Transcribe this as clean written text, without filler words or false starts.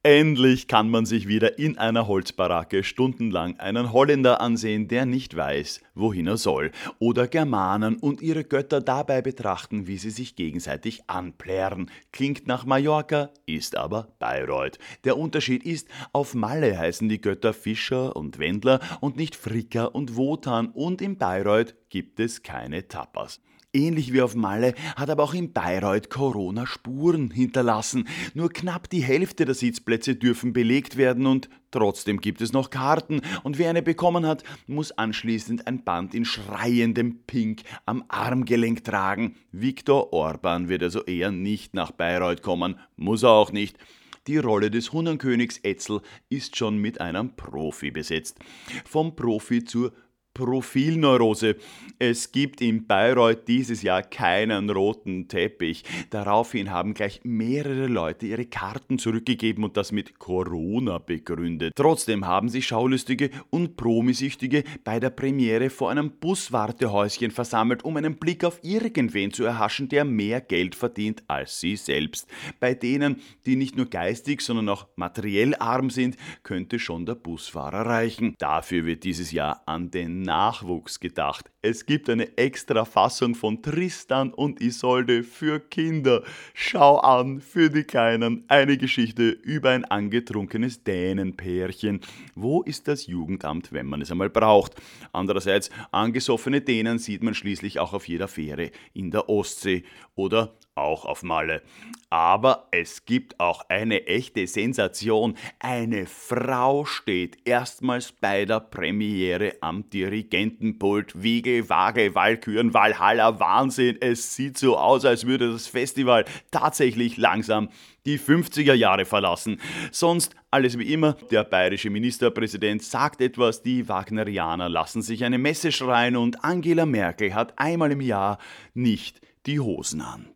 Endlich kann man sich wieder in einer Holzbaracke stundenlang einen Holländer ansehen, der nicht weiß, wohin er soll, oder Germanen und ihre Götter dabei betrachten, wie sie sich gegenseitig anplären. Klingt nach Mallorca, ist aber Bayreuth. Der Unterschied ist, auf Malle heißen die Götter Fischer und Wendler und nicht Fricker und Wotan, und in Bayreuth gibt es keine Tapas. Ähnlich wie auf Malle hat aber auch in Bayreuth Corona Spuren hinterlassen. Nur knapp die Hälfte der Sitzplätze dürfen belegt werden und trotzdem gibt es noch Karten. Und wer eine bekommen hat, muss anschließend ein Band in schreiendem Pink am Armgelenk tragen. Viktor Orban wird also eher nicht nach Bayreuth kommen, muss er auch nicht. Die Rolle des Hunnenkönigs Etzel ist schon mit einem Profi besetzt. Vom Profi zur Profilneurose. Es gibt in Bayreuth dieses Jahr keinen roten Teppich. Daraufhin haben gleich mehrere Leute ihre Karten zurückgegeben und das mit Corona begründet. Trotzdem haben sich Schaulustige und Promisüchtige bei der Premiere vor einem Buswartehäuschen versammelt, um einen Blick auf irgendwen zu erhaschen, der mehr Geld verdient als sie selbst. Bei denen, die nicht nur geistig, sondern auch materiell arm sind, könnte schon der Busfahrer reichen. Dafür wird dieses Jahr an den Nachwuchs gedacht. Es gibt eine extra Fassung von Tristan und Isolde für Kinder. Schau an, für die Kleinen, eine Geschichte über ein angetrunkenes Dänenpärchen. Wo ist das Jugendamt, wenn man es einmal braucht? Andererseits, angesoffene Dänen sieht man schließlich auch auf jeder Fähre in der Ostsee oder auch auf Malle. Aber es gibt auch eine echte Sensation. Eine Frau steht erstmals bei der Premiere am Dirigentenpult. Wiege, Waage, Walküren, Walhalla, Wahnsinn. Es sieht so aus, als würde das Festival tatsächlich langsam die 50er Jahre verlassen. Sonst alles wie immer, der bayerische Ministerpräsident sagt etwas, die Wagnerianer lassen sich eine Messe schreien und Angela Merkel hat einmal im Jahr nicht die Hosen an.